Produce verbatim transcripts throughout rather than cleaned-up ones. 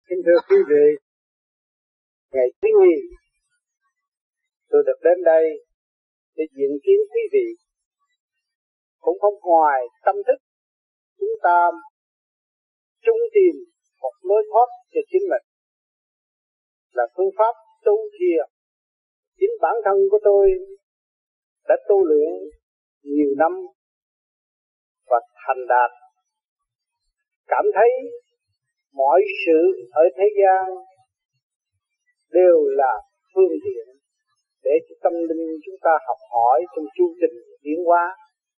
Kính thưa quý vị, ngày thứ nhì tôi được đến đây để diện kiến quý vị. Cũng không ngoài tâm thức chúng ta chung tìm một lối thoát cho chính mình, là phương pháp tu thiền. Chính bản thân của tôi đã tu luyện nhiều năm và thành đạt, cảm thấy mọi sự ở thế gian đều là phương tiện để cho tâm linh chúng ta học hỏi trong chu trình tiến hóa.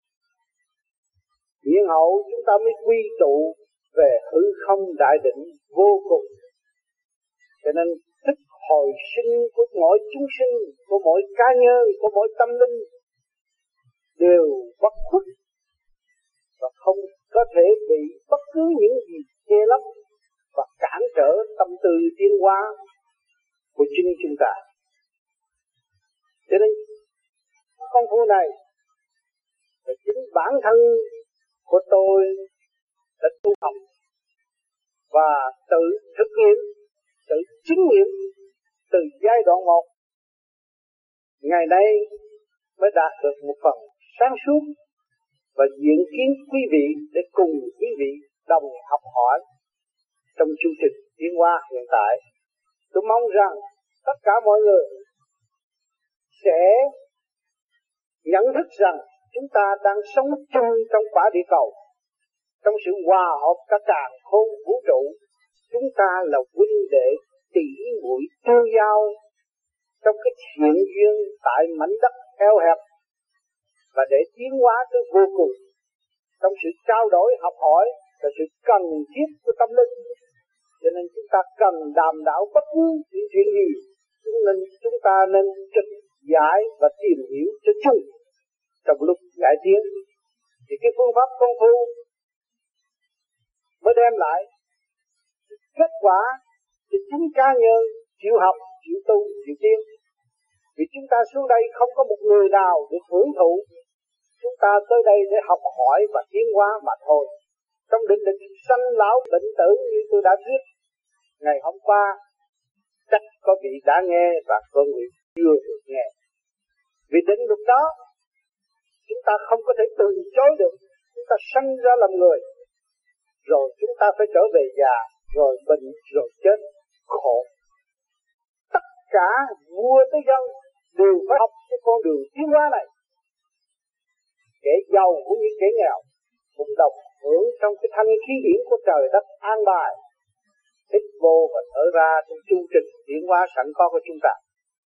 Nhiên hậu chúng ta mới quy tụ về hư không đại định vô cùng. Cho nên thức hồi sinh của mỗi chúng sinh, của mỗi cá nhân, của mỗi tâm linh đều bất khuất và không có thể bị bất cứ những gì che lấp và cản trở tâm tư tiến hóa của chính chúng ta. Cho nên công phu này là chính bản thân của tôi đã tu học và tự thực nghiệm, tự chứng nghiệm từ giai đoạn một. Ngày nay mới đạt được một phần sáng suốt và diện kiến quý vị để cùng quý vị đồng học hỏi trong chương trình tiến hóa hiện tại. Tôi mong rằng tất cả mọi người sẽ nhận thức rằng chúng ta đang sống chung trong quả địa cầu, trong sự hòa hợp cả càn khôn vũ trụ. Chúng ta là huynh đệ tỷ muội tương giao trong cái thiện duyên tại mảnh đất eo hẹp, và để tiến hóa tới vô cùng trong sự trao đổi học hỏi là sự cần thiết của tâm linh. Cho nên chúng ta cần đàm đạo bất cứ những chuyện gì, chúng nên chúng ta nên trực giải và tìm hiểu cho chung trong lúc giải tiến. Thì cái phương pháp công phu mới đem lại kết quả thì chính cá nhân chịu học, chịu tu, chịu tiến. Vì chúng ta xuống đây không có một người nào được hưởng thụ, chúng ta tới đây để học hỏi và tiến hóa mà thôi. Trong định lực sanh lão bệnh tử như tôi đã thuyết ngày hôm qua, chắc có vị đã nghe và có người chưa được nghe. Vì định luật đó chúng ta không có thể từ chối được. Chúng ta sanh ra làm người, rồi chúng ta phải trở về già, rồi bệnh, rồi chết, khổ. Tất cả vua tới dân đều phải học cái con đường tiến hóa này. Kẻ giàu cũng như kẻ nghèo cũng đồng hưởng trong cái thanh khí điển của trời đất an bài, hít vô và thở ra trong chương trình tiến hóa sẵn có của chúng ta.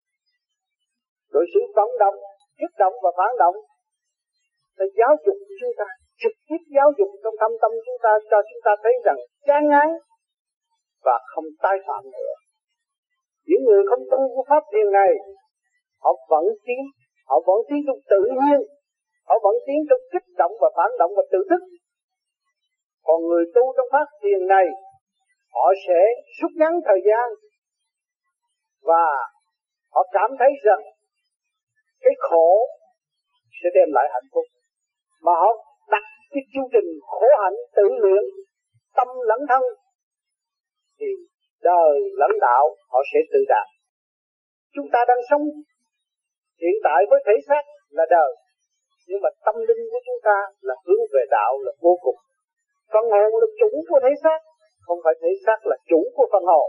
Rồi sự vận động, kích động và phản động là giáo dục chúng ta, trực tiếp giáo dục trong thâm tâm chúng ta, cho chúng ta thấy rằng chán ngán và không tái phạm nữa. Những người không tu của pháp thiền này, họ vẫn tiến, họ vẫn tiến trong tự nhiên, họ vẫn tiến trong kích động và phản động và tự thức. Còn người tu trong pháp thiền này, họ sẽ rút ngắn thời gian và họ cảm thấy rằng cái khổ sẽ đem lại hạnh phúc, mà họ đặt cái chương trình khổ hạnh tự luyện tâm lẫn thân thì đời lẫn đạo họ sẽ tự đạt. Chúng ta đang sống hiện tại với thể xác là đời, nhưng mà tâm linh của chúng ta là hướng về đạo, là vô cùng. Phần hồn là chủ của thể xác, không phải thể xác là chủ của phần hồn.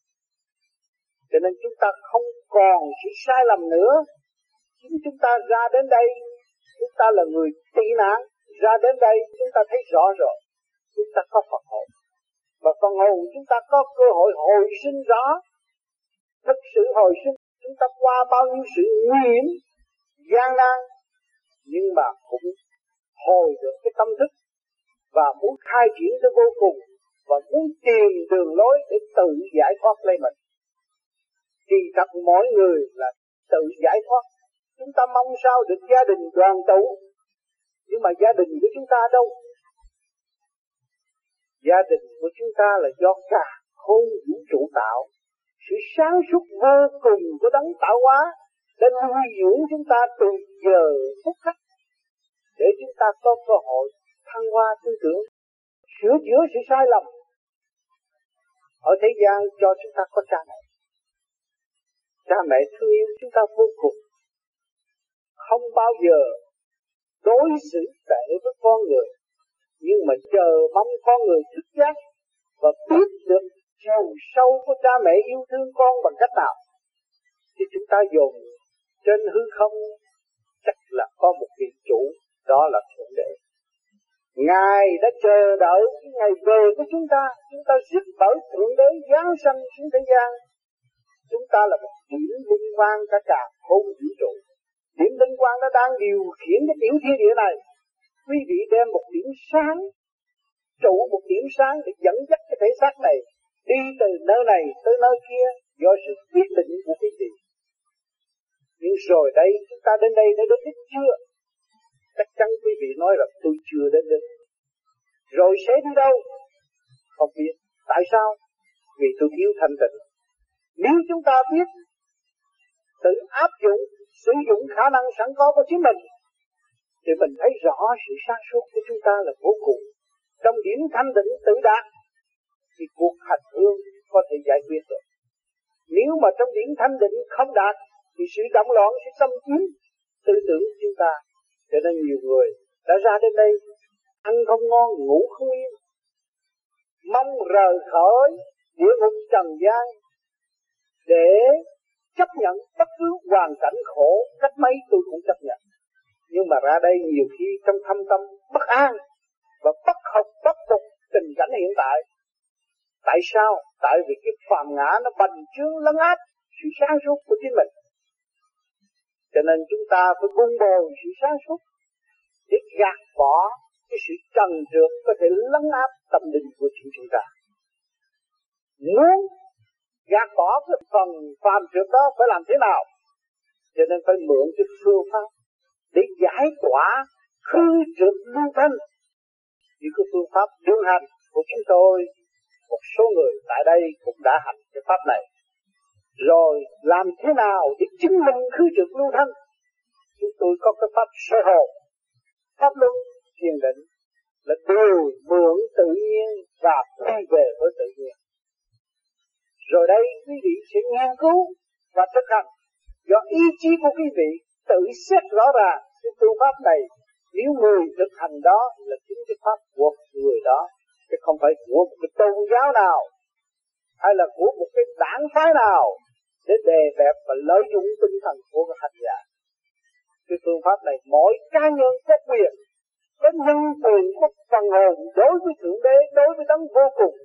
Cho nên chúng ta không còn sự sai lầm nữa. Chính chúng ta ra đến đây, chúng ta là người tị nạn, ra đến đây chúng ta thấy rõ rồi, chúng ta có phần hồn. Và phần hồn chúng ta có cơ hội hồi sinh rõ. Thực sự hồi sinh, chúng ta qua bao nhiêu sự nguy hiểm, gian nan, nhưng mà cũng hồi được cái tâm thức và muốn khai triển tới vô cùng, và muốn tìm đường lối để tự giải thoát lấy mình. Thì thật mỗi người là tự giải thoát. Chúng ta mong sao được gia đình đoàn tụ, nhưng mà gia đình của chúng ta đâu? Gia đình của chúng ta là do cả khôn vũ trụ tạo. Sự sáng suốt vô cùng của đấng tạo hóa đã nuôi dưỡng chúng ta từ giờ phút khắc, để chúng ta có cơ hội thăng hoa tư tưởng, sửa chữa sự sai lầm. Ở thế gian cho chúng ta có cha mẹ. Cha mẹ thương yêu chúng ta vô cùng. Không bao giờ đối xử tệ với con người, nhưng mà chờ mong con người thức giác và biết được chiều sâu của cha mẹ yêu thương con bằng cách nào. Thì chúng ta dùng trên hư không chắc là có một vị chủ, đó là Thượng Đế. Ngài đã chờ đợi cái ngày về của chúng ta. Chúng ta giúp bởi Thượng Đế giáng sanh xuống thế gian. Chúng ta là một điểm linh quan cả cả không vũ trụ. Điểm linh quan nó đang điều khiển cái tiểu thiên địa này. Quý vị đem một điểm sáng, trụ một điểm sáng để dẫn dắt cái thể xác này đi từ nơi này tới nơi kia do sự quyết định của quý vị. Nhưng rồi đây chúng ta đến đây đã đến đích chưa? Chắc chắn quý vị nói là tôi chưa đến đích. Rồi sẽ đi đâu? Không biết. Tại sao? Vì tôi thiếu thanh tịnh. Nếu chúng ta biết tự áp dụng, sử dụng khả năng sẵn có của chính mình, thì mình thấy rõ sự sáng suốt của chúng ta là vô cùng. Trong điểm thanh tịnh tự đạt, thì cuộc hành hương có thể giải quyết được. Nếu mà trong điểm thanh tịnh không đạt, thì sự động loạn sẽ xâm chiếm tư tưởng của chúng ta. Cho nên nhiều người đã ra đến đây, ăn không ngon, ngủ không yên, mong rời khỏi địa ngục trần gian để chấp nhận bất cứ hoàn cảnh khổ cách mấy tôi cũng chấp nhận. Nhưng mà ra đây nhiều khi trong thâm tâm bất an và bất học bất phục tình cảnh hiện tại. Tại sao? Tại vì cái phàm ngã nó bành trướng lấn áp sự sáng suốt của chính mình. Cho nên chúng ta phải vun bồi sự sáng suốt để gạt bỏ cái sự trần trượt có thể lấn áp tâm linh của chính chúng ta. Muốn gạt bỏ cái phần phàm trượt đó phải làm thế nào? Cho nên phải mượn cái phương pháp để giải tỏa khư trượt lưu thanh. Như cái phương pháp đương hành của chúng tôi, một số người tại đây cũng đã hành cái pháp này. Rồi làm thế nào để chứng minh khư trượt lưu thanh? Chúng tôi có cái pháp sơ hồn, pháp luân, thiền định là đều mượn tự nhiên và quay về với tự nhiên. Rồi đây quý vị sẽ nghiên cứu và thực hành do ý chí của quý vị tự xét rõ ràng cái phương pháp này. Nếu người thực hành đó là chính cái pháp của người đó, chứ không phải của một cái tôn giáo nào hay là của một cái đảng phái nào để đè bẹp và lợi dụng tinh thần của các hành giả. Cái phương pháp này mỗi cá nhân có quyền, có nhân quyền, có phần hồn đối với Thượng Đế, đối với đấng vô cùng,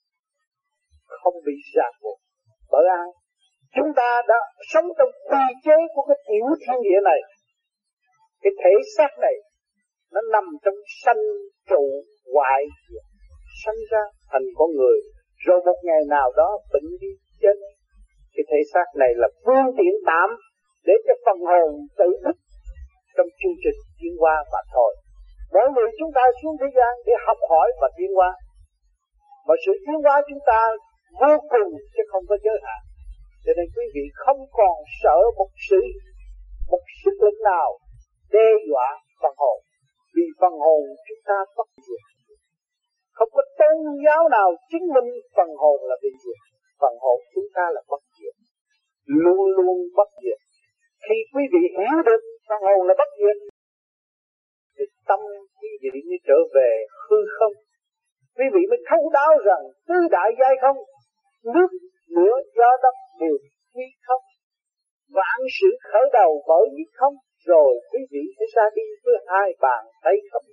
không bị ràng buộc. Bởi ai? Chúng ta đã sống trong quy chế của cái tiểu thiên địa này. Cái thể xác này nó nằm trong sanh trụ hoại diệt, sanh ra thành con người, rồi một ngày nào đó bệnh đi chết. Cái thể xác này là phương tiện tạm để cho phần hồn tự thức trong chương trình tiến hóa mà thôi. Mỗi người chúng ta xuống thế gian để học hỏi và tiến hóa, và sự tiến hóa chúng ta vô cùng chứ không có giới hạn. Cho nên quý vị không còn sợ một sự một sức lực nào đe dọa phần hồn, vì phần hồn chúng ta bất diệt. Không có tôn giáo nào chứng minh phần hồn là bị diệt. Phần hồn chúng ta là bất diệt, luôn luôn bất diệt. Khi quý vị hiểu được phần hồn là bất diệt, thì tâm quý vị mới trở về hư không. Quý vị mới thấu đáo rằng tứ đại giai không, nước, lửa, gió, đất đều quy không. Vạn sự khởi đầu bởi nhất không, rồi quý vị sẽ ra đi với hai bàn tay không.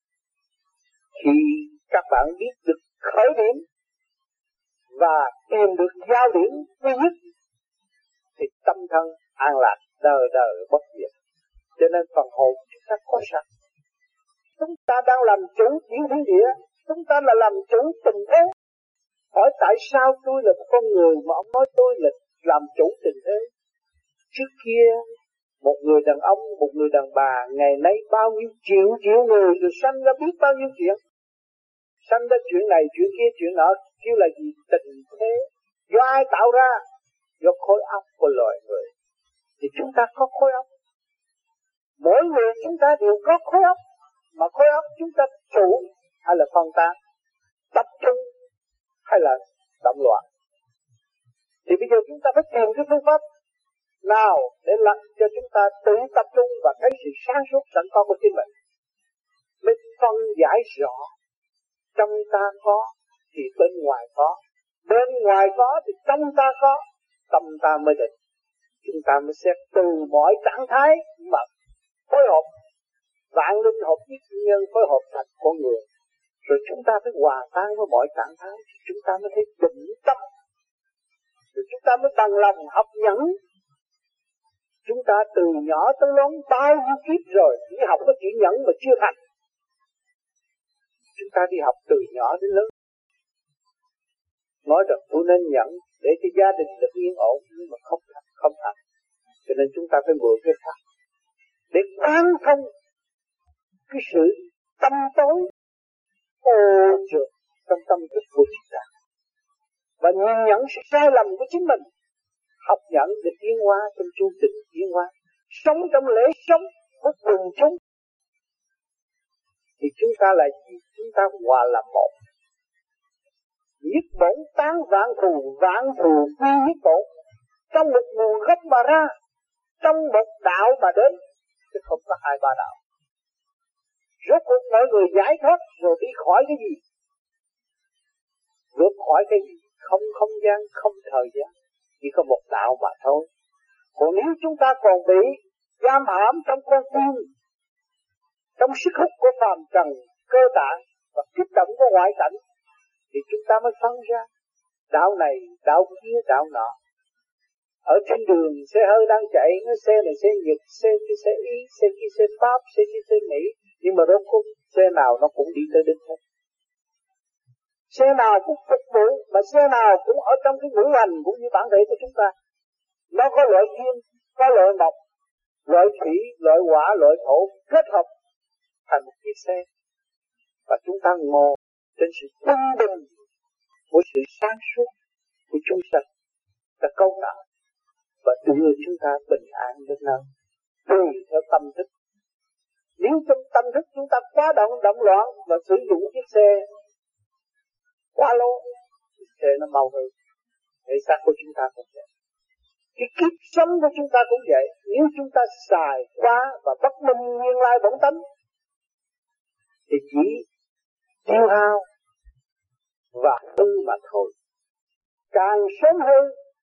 Khi các bạn biết được khởi điểm và tìm được giao điểm duy nhất, thì tâm thân an lạc đời đời bất diệt. Cho nên phần hồn chúng ta có sẵn. Chúng ta đang làm chủ tiểu thiên địa, chúng ta là làm chủ tình thế. Hỏi tại sao tôi là một con người mà ông nói tôi là làm chủ tình thế? Trước kia một người đàn ông, một người đàn bà, ngày nay bao nhiêu triệu triệu người rồi sanh ra biết bao nhiêu chuyện. Sanh ra chuyện này, chuyện kia, chuyện nọ, kêu là gì? Tình thế. Do ai tạo ra? Do khối óc của loài người. Thì chúng ta có khối óc. Mỗi người chúng ta đều có khối óc. Mà khối óc chúng ta chủ hay là phân tán, tập trung hay là động loạn. Thì bây giờ chúng ta phải tìm cái phương pháp nào để làm cho chúng ta tự tập trung và thấy sự sáng suốt sẵn có của chính mình, mới phân giải rõ trong ta có thì bên ngoài có, bên ngoài có thì trong ta có, tâm ta mới định. Chúng ta mới xét từ mọi trạng thái mà phối hợp vạn linh hợp với nhân, phối hợp thành con người, rồi chúng ta phải hòa tan với mọi trạng thái, chúng ta mới thấy định tâm, rồi chúng ta mới bằng lòng học nhẫn. Chúng ta từ nhỏ tới lớn bao nhiêu kiếp rồi chỉ học có chữ nhẫn mà chưa thành. Chúng ta đi học từ nhỏ đến lớn, nói rằng tôi nên nhẫn để cho gia đình được yên ổn, nhưng mà không thành, không thành. Cho nên chúng ta phải mượn cái pháp để quán thông cái sự tâm tối ô trượt trong tâm thức của chúng ta, và nhìn nhận sự sai lầm của chính mình, học nhận để tiến hóa trong chu trình tiến hóa, sống trong lễ sống của quần chúng. Thì chúng ta là gì? Chúng ta hòa làm một. Nhất bổn tán vạn thù, vạn thù quy nhất bổn. Trong một nguồn gốc mà ra, trong một đạo mà đến, chứ không có hai ba đạo. Rốt cuộc mọi người giải thoát rồi đi khỏi cái gì? Rốt khỏi cái gì? Không không gian, không thời gian, chỉ có một đạo mà thôi. Còn nếu chúng ta còn bị giam hãm trong con tim, trong sức hút của phàm trần cơ tạng và kích động của ngoại cảnh, thì chúng ta mới phân ra đạo này, đạo kia, đạo nọ. Ở trên đường xe hơi đang chạy, nó xe này xe Nhật, xe kia xe Ý, xe kia xe Pháp, xe kia xe Mỹ, nhưng mà rốt cuộc xe nào nó cũng đi tới đích hết. Xe nào cũng phục vụ, mà xe nào cũng ở trong cái ngũ hành cũng như bản thể của chúng ta. Nó có loại kim, có loại mộc, loại thủy, loại hỏa, loại thổ kết hợp thành một chiếc xe. Và chúng ta ngồi trên sự quân bình của sự sáng suốt của chúng sanh đã cấu tạo và đưa chúng ta bình an đến nơi tùy theo tâm thức. Nếu trong tâm thức chúng ta quá động động loạn và sử dụng chiếc xe quá lố, xe nó mau hơn. Thể xác của chúng ta cũng vậy, cái kiếp sống của chúng ta cũng vậy. Nếu chúng ta xài quá và bất minh nguyên lai bổn tánh thì chỉ tiêu hao và hư mà thôi. Càng sớm hơn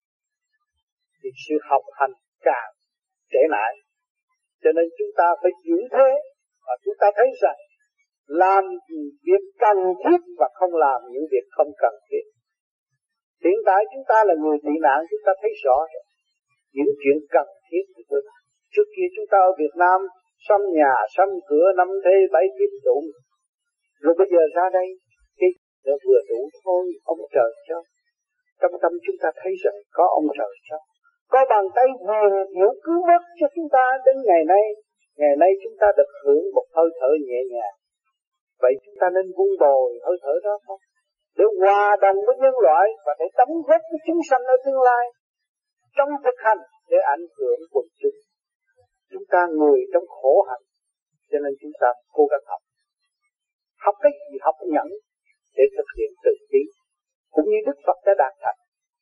thì sự học hành càng trễ nải. Cho nên chúng ta phải giữ thế, và chúng ta thấy rằng làm việc cần thiết và không làm những việc không cần thiết. Hiện tại chúng ta là người tị nạn, chúng ta thấy rõ những chuyện cần thiết của tôi. Trước kia chúng ta ở Việt Nam xăm nhà, xăm cửa, năm thế, bảy kiếp đủ. Rồi bây giờ ra đây, cái nó vừa đủ thôi, ông trời cho. Trong tâm chúng ta thấy rằng có ông trời cho. Có bàn tay vừa hiểu cứu vớt cho chúng ta đến ngày nay. Ngày nay chúng ta được hưởng một hơi thở nhẹ nhàng. Vậy chúng ta nên vun bồi hơi thở đó không? Để hòa đồng với nhân loại và để đóng góp với chúng sanh ở tương lai. Trong thực hành để ảnh hưởng quần chúng. Chúng ta người trong khổ hạnh, cho nên chúng ta cố gắng học. Học cái gì? Học nhẫn để thực hiện từ bi. Cũng như Đức Phật đã đạt thành.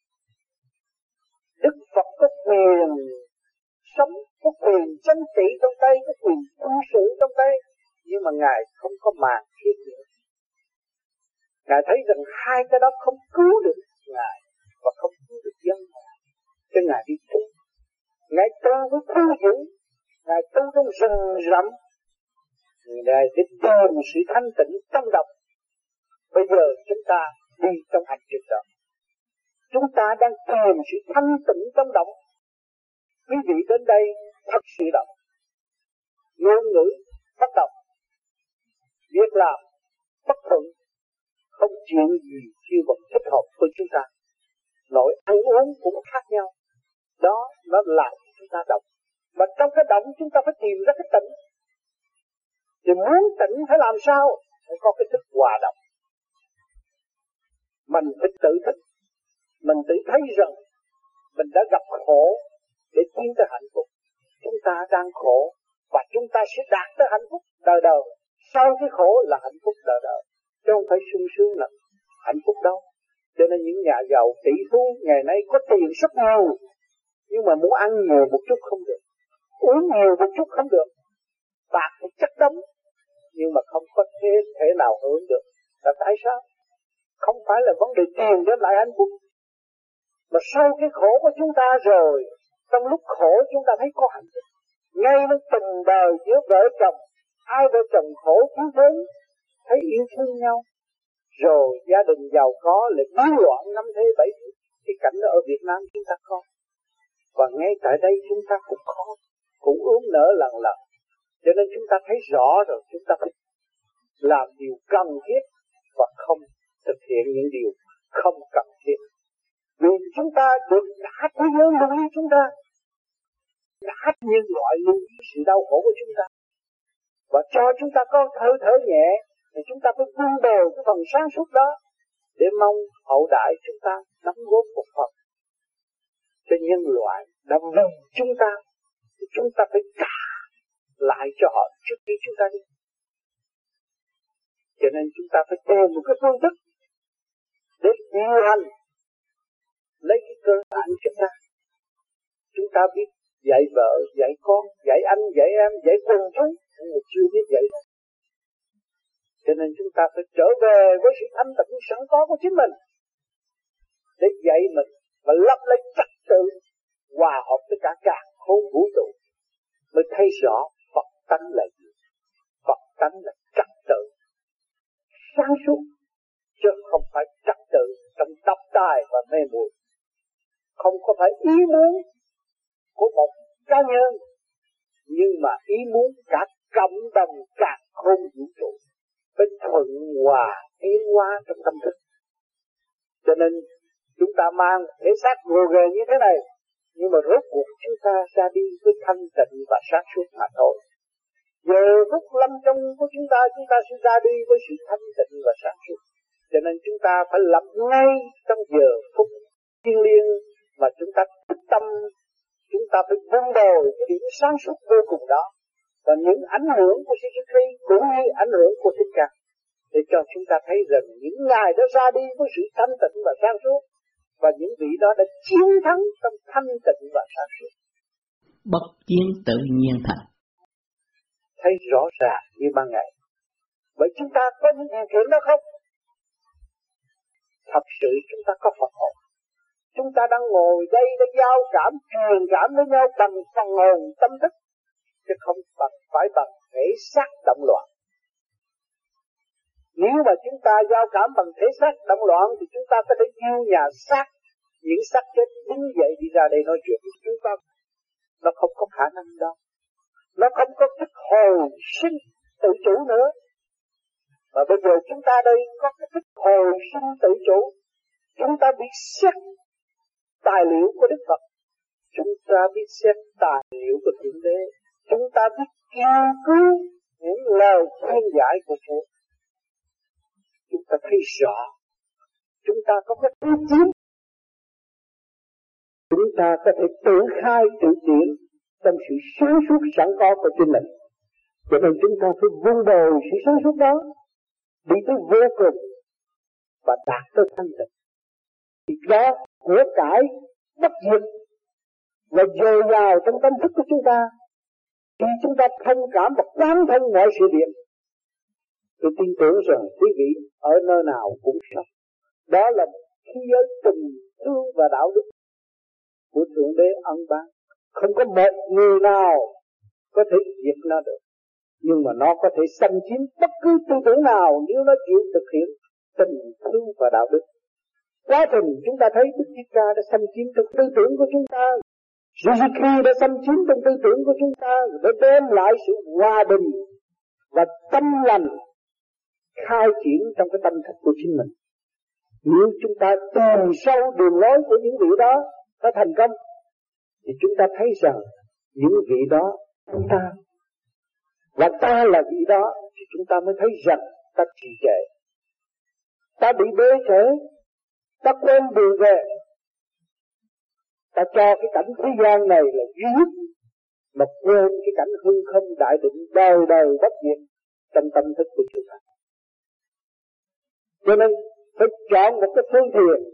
Đức Phật có quyền sống, có quyền tranh trị trong tay, có quyền quân sự trong tay, nhưng mà Ngài không có màng thiết nữa. Ngài thấy rằng hai cái đó không cứu được Ngài và không cứu được dân Ngài, cho Ngài đi tu. Ngài tu với thu giữ, Ngài tu trong rừng rậm, Ngài để tìm sự thanh tịnh trong động. Bây giờ chúng ta đi trong hành trình đó, chúng ta đang tìm sự thanh tịnh trong động. Quý vị đến đây thật sự động, ngôn ngữ bất động, việc làm bất thuận, không chuyện gì chưa còn thích hợp với chúng ta. Nội ăn uống cũng khác nhau, đó nó làm chúng ta động. Mà trong cái động chúng ta phải tìm ra cái tịnh. Thì muốn tịnh phải làm sao? Phải có cái thức hòa động. Mình phải tự thức, mình tự thấy rằng mình đã gặp khổ để tiến tới hạnh phúc. Chúng ta đang khổ và chúng ta sẽ đạt tới hạnh phúc đời đời. Sau cái khổ là hạnh phúc đời đời, chứ không phải sung sướng là hạnh phúc đâu. Cho nên những nhà giàu tỷ phú ngày nay có tiền rất nhiều, nhưng mà muốn ăn nhiều một chút không được, uống nhiều một chút không được, bạc thì chất đống, nhưng mà không có thế thể nào hưởng được. Là tại sao? Không phải là vấn đề tiền đem lại hạnh phúc, mà sau cái khổ của chúng ta rồi, trong lúc khổ chúng ta thấy có hạnh phúc. Ngay lúc tình đời giữa vợ chồng, hai vợ chồng khổ thiếu thốn, thấy yêu thương nhau, rồi gia đình giàu có lại biến loạn năm thế bảy thế. Cái cảnh đó ở Việt Nam chúng ta có, và ngay tại đây chúng ta cũng khó, cũng ướm nở lần lần. Cho nên chúng ta thấy rõ rồi, chúng ta phải làm điều cần thiết và không thực hiện những điều không cần thiết. Vì chúng ta được cả thế giới lưu ý chúng ta, cả nhân loại lưu ý sự đau khổ của chúng ta, và cho chúng ta có thở thở nhẹ, thì chúng ta phải vun bồi cái phần sáng suốt đó để mong hậu đại chúng ta đóng góp một phần cho nhân loại đã vì chúng ta, thì chúng ta phải trả lại cho họ trước khi chúng ta đi. Cho nên chúng ta phải tìm một cái phương thức để điều hành lấy cái cơ bản chúng ta. Chúng ta biết dạy vợ, dạy con, dạy anh, dạy em, dạy quần chúng, nhưng mà chưa biết dạy. Cho nên chúng ta phải trở về với sự thanh tịnh sẵn có của chính mình để dạy mình và lập lấy trật tự hòa hợp với cả càn khôn vũ trụ, mới thấy rõ Phật tánh là gì. Phật tánh là trật tự sáng suốt, chứ không phải trật tự trong độc tài và mê muội. Không có phải ý muốn của một cá nhân, nhưng mà ý muốn cả cộng đồng càn khôn vũ trụ phải thuận hòa tiến hóa trong tâm thức. Cho nên chúng ta mang thể xác gồ ghề như thế này, nhưng mà rốt cuộc chúng ta ra đi với thanh tịnh và sáng suốt mà thôi. Giờ phút lâm chung của chúng ta, chúng ta sẽ ra đi với sự thanh tịnh và sáng suốt. Cho nên chúng ta phải lập ngay trong giờ phút thiêng liêng mà chúng ta thức tâm, chúng ta phải vun bồi cái điểm sáng suốt vô cùng đó, và những ảnh hưởng của Sư Christ cũng như ảnh hưởng của Thích Ca, để cho chúng ta thấy rằng những ngài đã ra đi với sự thanh tịnh và sáng suốt, và những vị đó đã chiến thắng trong thanh tịnh và sáng suốt. Bất chiến tự nhiên thành. Thấy rõ ràng như ban ngày. Vậy chúng ta có những điều kiện đó không? Thật sự chúng ta có Phật hồn. Chúng ta đang ngồi đây để giao cảm, truyền cảm với nhau bằng phần hồn tâm thức, chứ không bằng phải bằng thể xác động loạn. Nếu mà chúng ta giao cảm bằng thể xác động loạn thì chúng ta có thể yêu nhà xác, những xác chết đứng dậy đi ra đây nói chuyện với chúng ta. Nó không có khả năng đâu. Nó không có thức hồi sinh tự chủ nữa. Mà bây giờ chúng ta đây có cái thức hồi sinh tự chủ. Chúng ta biết xét tài liệu của Đức Phật, chúng ta biết xét tài liệu của Thượng Đế, chúng ta biết nghiên cứu những lời khuyên giải của Phật. Chúng ta thấy rõ, chúng ta có cái ý chí, chúng ta có thể tự khai tự triển trong sự sáng suốt sẵn có của chính mình. Cho nên chúng ta phải vun bồi sự sáng suốt đó, đi tới vô cùng và đạt tới thanh tịnh. Thì đó của cải bất diệt và dồi dào trong tâm thức của chúng ta, khi chúng ta thông cảm và quán thông mọi sự việc, tôi tin tưởng rằng quý vị ở nơi nào cũng sống. Đó là thế giới tình thương và đạo đức của Thượng Đế ân ban. Không có một người nào có thể diệt nó được, nhưng mà nó có thể xâm chiếm bất cứ tư tưởng nào nếu nó chịu thực hiện tình thương và đạo đức. Quá trình chúng ta thấy Đức Thích Ca đã xâm chiếm trong tư tưởng của chúng ta, Suzuki đã xâm chiếm trong tư tưởng của chúng ta để đem lại sự hòa bình và tâm lành khai triển trong cái tâm thức của chính mình. Nếu chúng ta tìm sâu đường lối của những vị đó có thành công, thì chúng ta thấy rằng những vị đó chúng ta, và ta là vị đó, thì chúng ta mới thấy rằng ta trì trệ, ta bị bế trễ, ta quên đường về, ta cho cái cảnh thế gian này là duy nhất, mà quên cái cảnh hư không đại định đời đời bất diệt trong tâm thức của chúng ta. Cho nên phải chọn một cái phương thiền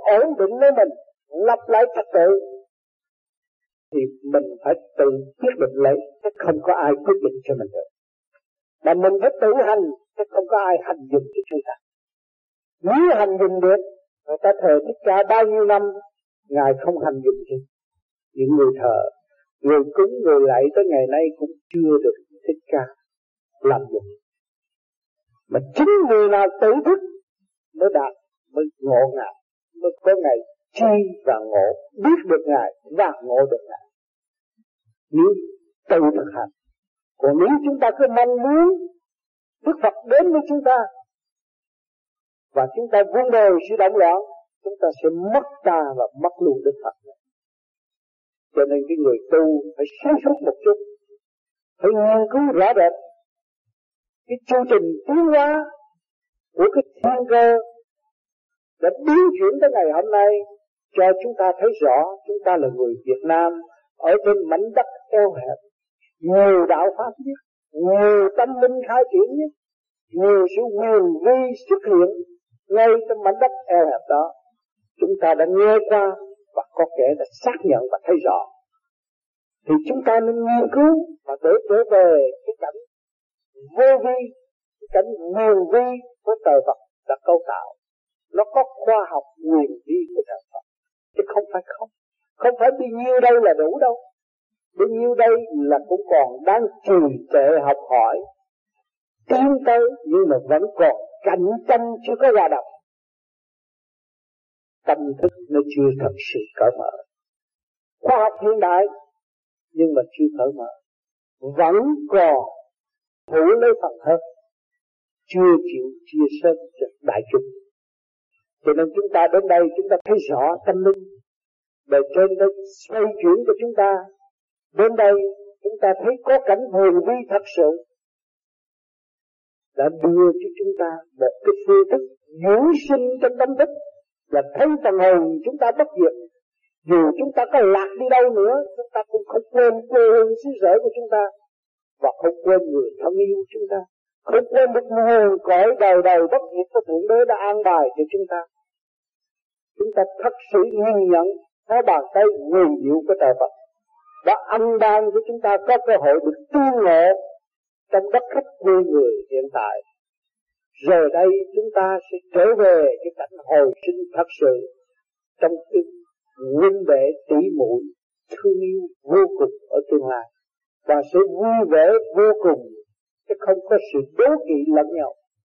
ổn định lấy mình, lập lại trật tự, thì mình phải tự quyết định lấy, chứ không có ai quyết định cho mình được. Mà mình phải tự hành, chứ không có ai hành dụng cho chúng ta. Nếu hành dụng được, người ta thờ Thích Ca bao nhiêu năm, Ngài không hành dụng gì. Những người thờ, người cúng, người lạy tới ngày nay cũng chưa được Thích Ca làm dụng. Mà chính người nào tự thức mới đạt, mới ngộ Ngài, mới có ngày chi và ngộ, biết được Ngài và ngộ được Ngài. Nếu tự thực hành. Còn nếu chúng ta cứ mong muốn Đức Phật đến với chúng ta và chúng ta vun bồi sự động loạn, chúng ta sẽ mất ta và mất luôn Đức Phật. Cho nên cái người tu phải sáng suốt một chút, phải nghiên cứu rõ rệt cái chương trình tiến hóa của cái thiên cơ đã biến chuyển tới ngày hôm nay, cho chúng ta thấy rõ chúng ta là người Việt Nam ở trên mảnh đất eo hẹp, nhiều đạo pháp nhất, nhiều tâm linh khai triển nhất, nhiều sự quyền vi xuất hiện ngay trong mảnh đất eo hẹp đó. Chúng ta đã nghe qua và có kẻ đã xác nhận và thấy rõ. Thì chúng ta nên nghiên cứu và để trở về cái cảnh vô vi, cái cảnh quyền vi của trời Phật đã cấu tạo. Nó có khoa học quyền vi của trời Phật, chứ không phải không. Không phải bấy nhiêu đây là đủ đâu. Bấy nhiêu đây là cũng còn đang trì trệ học hỏi, tiến tới, nhưng mà vẫn còn cạnh tranh chưa có hòa đồng. Tâm thức nó chưa thật sự cởi mở. Khoa học hiện đại nhưng mà chưa cởi mở, vẫn còn thủ lấy phần hơn, chưa chịu chia sẻ cho đại chúng. Cho nên chúng ta đến đây chúng ta thấy rõ tâm linh bề trên đã xoay chuyển cho chúng ta. Đến đây chúng ta thấy có cảnh huyền vi thật sự đã đưa cho chúng ta một cái phương thức dưỡng sinh trong tâm thức, và thấy phần hồn chúng ta bất diệt. Dù chúng ta có lạc đi đâu nữa, chúng ta cũng không quên quê hương xứ sở của chúng ta, và không quên người thân yêu chúng ta, không quên được nguồn cõi đời đời bất diệt của Thượng Đế đã an bài cho chúng ta. Chúng ta thật sự nhìn nhận có bàn tay quyền diệu của trời Phật đã ân ban cho chúng ta có cơ hội được tiên ngộ trong đất khách quê người hiện tại. Rồi đây chúng ta sẽ trở về cái cảnh hồi sinh thật sự trong cái huynh đệ tỷ muội thương yêu vô cùng ở tương lai, và sẽ vui vẻ vô cùng, chứ không có sự đố kỵ lẫn nhau.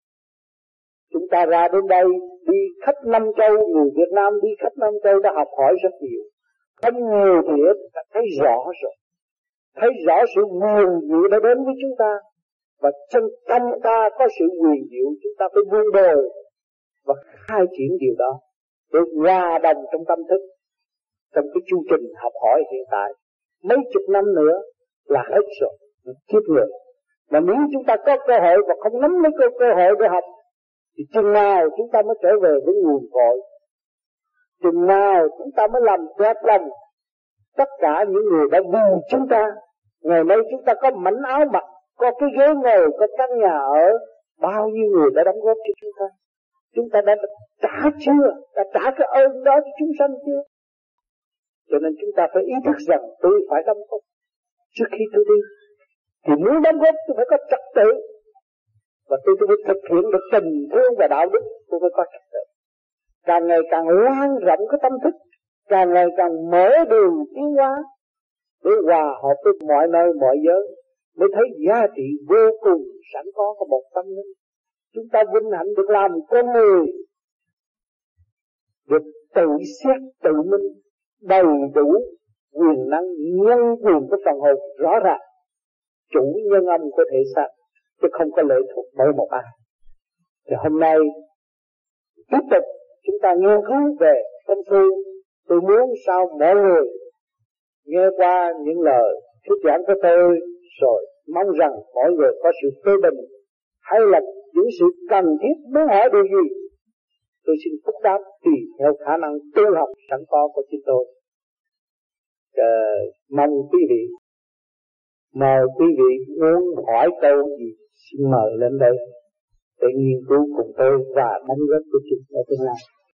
Chúng ta ra đến đây đi khắp năm châu, người Việt Nam đi khắp năm châu đã học hỏi rất nhiều, không nhiều thì đã thấy rõ rồi, thấy rõ sự quyền diệu đã đến với chúng ta, và trong tâm ta có sự quyền diệu, chúng ta phải vun bồi và khai triển điều đó để hòa đồng trong tâm thức. Trong cái chu trình học hỏi hiện tại, mấy chục năm nữa là hết rồi, kiếp người. Mà nếu chúng ta có cơ hội và không nắm lấy cơ, cơ hội để học, thì chừng nào chúng ta mới trở về với nguồn cội, chừng nào chúng ta mới làm đẹp lòng tất cả những người đã vì chúng ta. Ngày nay chúng ta có mảnh áo mặc, có cái ghế ngồi, có căn nhà ở, bao nhiêu người đã đóng góp cho chúng ta. Chúng ta đã trả chưa, đã trả cái ơn đó cho chúng sanh chưa? Cho nên chúng ta phải ý thức rằng tôi phải đóng góp trước khi tôi đi. Thì muốn đóng góp tôi phải có trật tự, và tôi, tôi phải thực hiện được tình thương và đạo đức, tôi phải có trật tự. Càng ngày càng lan rộng cái tâm thức, càng ngày càng mở đường tiến hóa để hòa hợp với mọi nơi mọi giới, mới thấy giá trị vô cùng sẵn có của một tâm linh. Chúng ta vinh hạnh được làm con người, được tự xét tự minh, đầy đủ quyền năng nhân quyền của phần hồn rõ ràng, chủ nhân âm của thể xác, chứ không có lệ thuộc bởi một ai. Thì hôm nay tiếp tục chúng ta nghiên cứu về công phu. Tôi muốn sao mọi người nghe qua những lời thuyết giảng của tôi, rồi mong rằng mọi người có sự phê bình hay là những sự cần thiết muốn hỏi điều gì, tôi xin phúc đáp tùy theo khả năng tu học sẵn có của chính tôi. Ờ, mong quý vị, mời quý vị muốn hỏi câu gì xin mời lên đây để nghiên cứu cùng tôi và đóng góp của chúng ở tương lai.